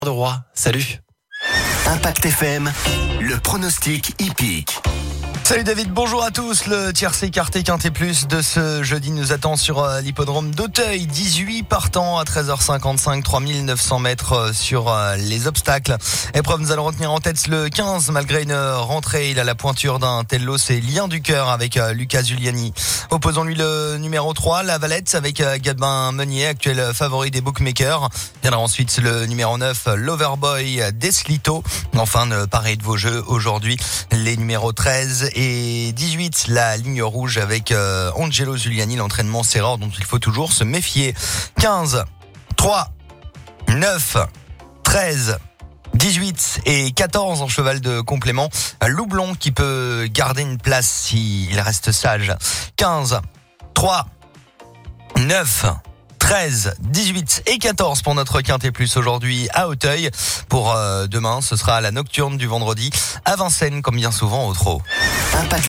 de Roi. Salut. Impact FM, le pronostic hippique. Salut David, bonjour à tous. Le tiercé écarté quinté plus de ce jeudi nous attend sur l'hippodrome d'Auteuil. 18 partants à 13h55, 3900 mètres sur les obstacles. Épreuve, nous allons retenir en tête le 15. Malgré une rentrée, il a la pointure d'un Tello, c'est Lien du Cœur avec Lucas Giuliani. Opposons-lui le numéro 3, La Valette avec Gabin Meunier, actuel favori des bookmakers. Viendra ensuite le numéro 9, L'Overboy d'Eslito. Enfin, pareil de vos jeux aujourd'hui, les numéros 13 et 18, la ligne rouge avec Angelo Giuliani, l'entraînement c'est rare dont il faut toujours se méfier. 15, 3, 9, 13, 18 et 14 en cheval de complément. Loublon qui peut garder une place s'il reste sage. 15, 3, 9, 13, 18 et 14 pour notre quinté plus aujourd'hui à Auteuil. Pour demain, ce sera la nocturne du vendredi à Vincennes, comme bien souvent au trot. Impact